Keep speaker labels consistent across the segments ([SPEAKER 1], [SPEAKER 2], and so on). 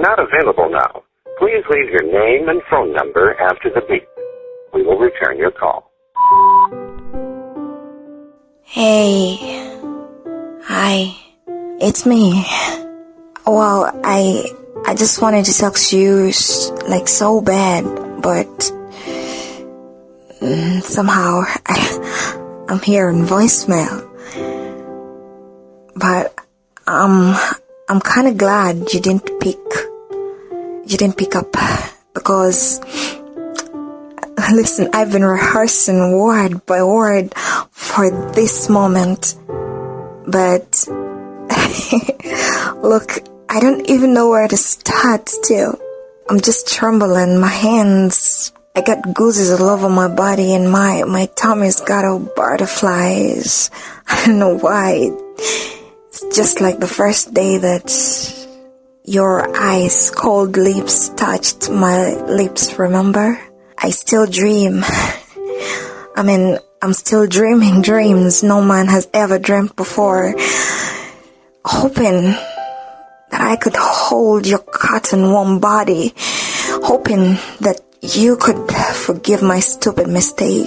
[SPEAKER 1] not available now. Please leave your name and phone number after the beep. We will return your call.
[SPEAKER 2] Hey. Hi. It's me. Well, I just wanted to talk to you like so bad, but somehow I'm hearing voicemail. But I'm kind of glad you didn't pick up, because listen, I've been rehearsing word by word for this moment, but look, I don't even know where to start still. I'm just trembling, my hands, I got gooses all over my body, and my tummy's got all butterflies. I don't know why. It's just like the first day that your eyes, cold lips touched my lips, remember? I still dream. I mean, I'm still dreaming dreams no man has ever dreamt before. Hoping that I could hold your cotton warm body. Hoping that you could forgive my stupid mistake.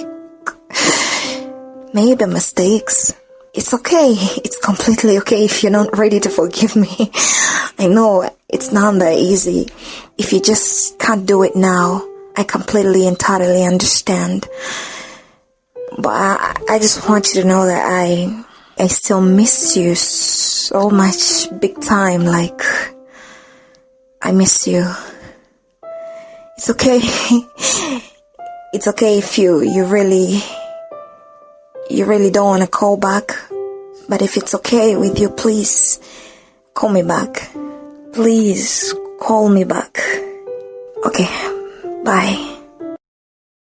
[SPEAKER 2] Maybe mistakes. It's okay. It's completely okay if you're not ready to forgive me. I know it's not that easy. If you just can't do it now, I completely and totally understand. But I just want you to know that I still miss you so much, big time. Like, I miss you. It's okay. It's okay if you really don't want to call back. But if it's okay with you, please call me back. Please call me back. Okay, bye.